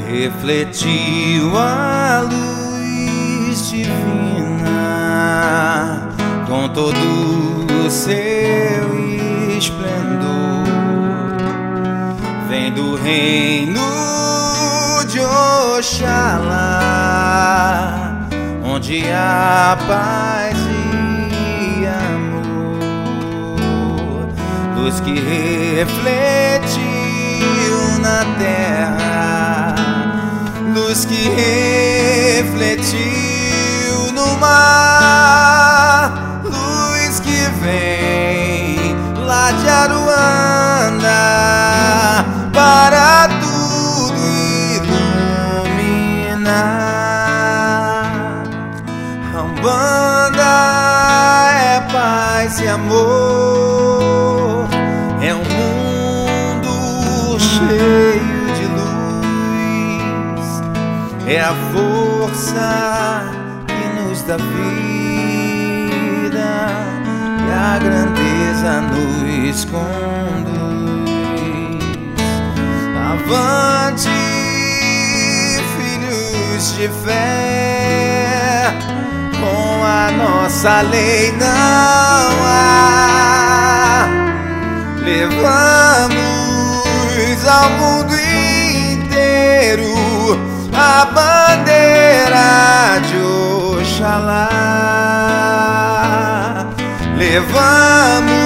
refletiu a luz divina com todo o seu esplendor. Vem do reino de Oxalá, onde há paz e amor, luz que refletiu na terra, luz que refletiu no mar, luz que vem lá de Aruanda para tudo iluminar. A Umbanda é paz e amor, é um mundo cheio de luz, é a força que nos dá vida e a grandeza nos conduz. Avante, filhos de fé, com a nossa lei não há. Levamos ao mundo inteiro a bandeira de Oxalá. Levamos